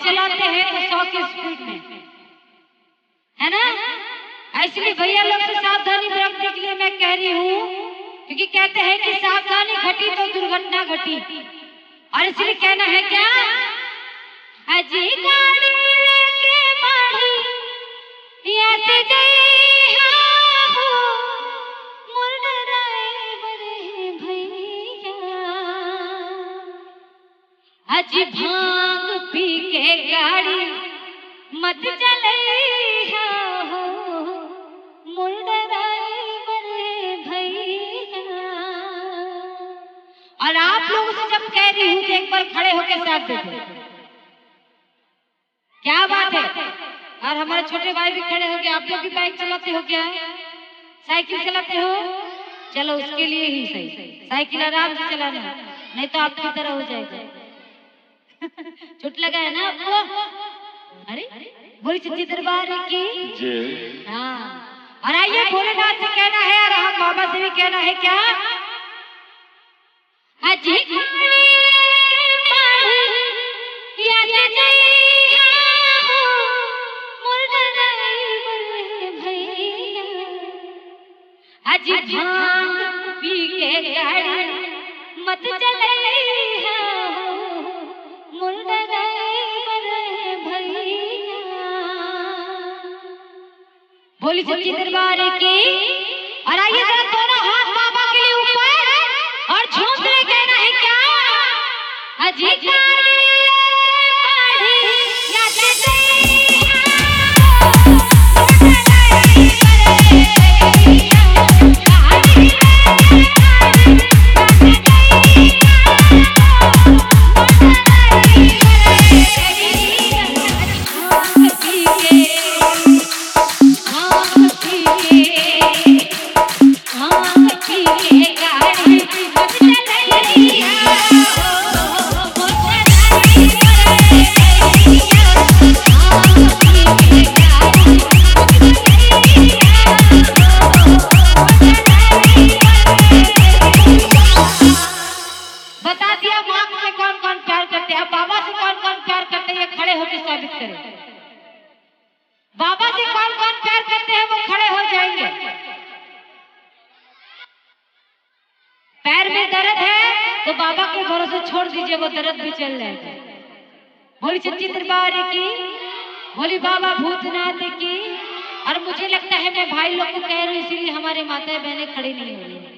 चलाते हैं तो 100 की स्पीड में, है ना। इसलिए भैया लोग से सावधानी बरतने के लिए मैं कह रही हूँ, क्योंकि कहते हैं कि सावधानी घटी तो दुर्घटना घटी। और इसलिए कहना है क्या, अजी गाड़ी लेके माही या से जइहा हो मोर ड्राइवर भैया, अजी भांग पी के गाड़ी मत चलइहा हो मोर ड्राइवर भैया। और आप लोगों से जब कह रही हूँ तो एक बार खड़े होकर साथ दे दो, क्या बात है। और हमारे छोटे भाई भी खड़े हो गए, आप लोग भी बाइक चलाते हो क्या, साइकिल चलाते हो, चलो उसके लिए ही सही, साइकिल आराम से चलाना, नहीं तो आपकी तरह हो जाएगा। चोट लगा है ना आपको, अरे बोली सच्ची दरबार की। हाँ, और आइए भोलेनाथ से कहना है और हम बाबा से भी कहना है क्या, अजी अजी भांग पी के गाड़ी मत चलइहा मोर ड्राइवर भैया। बोली सच्ची दरबार की। और आइए जरा दोनों हाथ बाबा के लिए ऊपर और झूम के कहना है क्या, अजी गाड़ी या बाबा से कौन कौन प्यार करते हैं वो खड़े हो जाएंगे। पैर में दर्द है तो बाबा के भरोसे छोड़ दीजिए, वो दर्द भी चल जाएगा। बोली सच्ची दरबार की, बोली बाबा भूतनाथ की। और मुझे लगता है मैं भाई लोग को कह रही हूँ, इसीलिए हमारे माता बहनें खड़ी नहीं हो रही।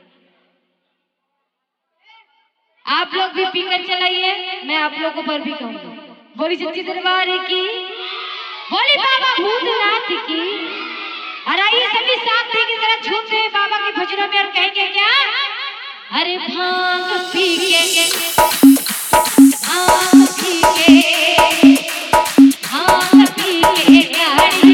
आप लोग भी पीकर चलाइए, मैं आप लोगों पर भी कहूँगी। बोली सच्ची दरबार की, बोली बाबा भूतनाथ की। और आइए सभी साथ की तरह झूमते हैं बाबा के भजनों में और कहेंगे क्या, अरे भांग पी के भांग पी के भांग पी के गाड़ी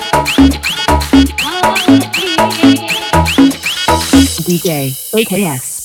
DJ AKS